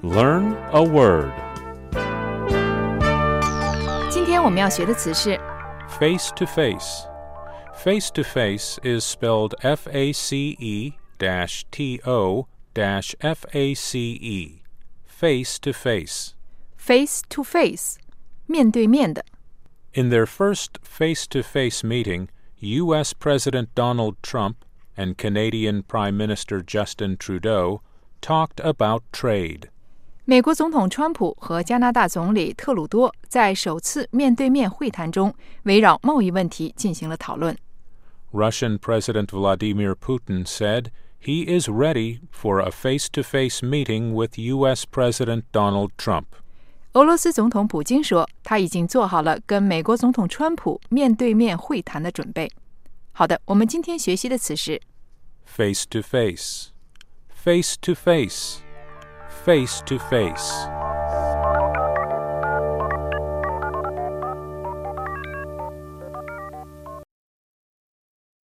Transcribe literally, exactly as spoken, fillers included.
Learn a word. 今天我们要学的词是 Face to face. Face to face is spelled F A C E T O F A C E. Face to face. face to face 面对面的 In their first face-to-face meeting, U S President Donald Trump and Canadian Prime Minister Justin Trudeau talked about trade. 美国总统川普和加拿大总理特鲁多在首次面对面会谈中围绕贸易问题进行了讨论。 Russian President Vladimir Putin said he is ready for a face-to-face meeting with U S President Donald Trump. 俄罗斯总统普京说，他已经做好了跟美国总统川普面对面会谈的准备。好的，我们今天学习的词是 Face to face. Face to face. Face to face.